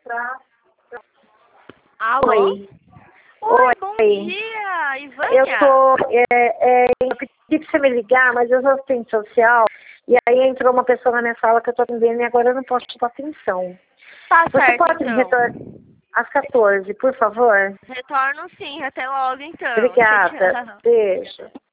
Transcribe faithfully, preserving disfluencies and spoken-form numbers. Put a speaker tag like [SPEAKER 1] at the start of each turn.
[SPEAKER 1] Alô?
[SPEAKER 2] Oi.
[SPEAKER 1] Oi,
[SPEAKER 2] Oi.
[SPEAKER 1] bom dia, Ivânia.
[SPEAKER 2] Eu tô. É, é, eu pedi pra você me ligar, mas eu sou assistente social. E aí entrou uma pessoa na minha sala que eu tô atendendo e agora eu não posso te dar atenção.
[SPEAKER 1] Tá
[SPEAKER 2] Você
[SPEAKER 1] certo,
[SPEAKER 2] pode me
[SPEAKER 1] então.
[SPEAKER 2] retornar às quatorze, por favor?
[SPEAKER 1] Retorno sim, até logo então. Tchau,
[SPEAKER 2] Obrigada.
[SPEAKER 1] tchau.
[SPEAKER 2] Beijo.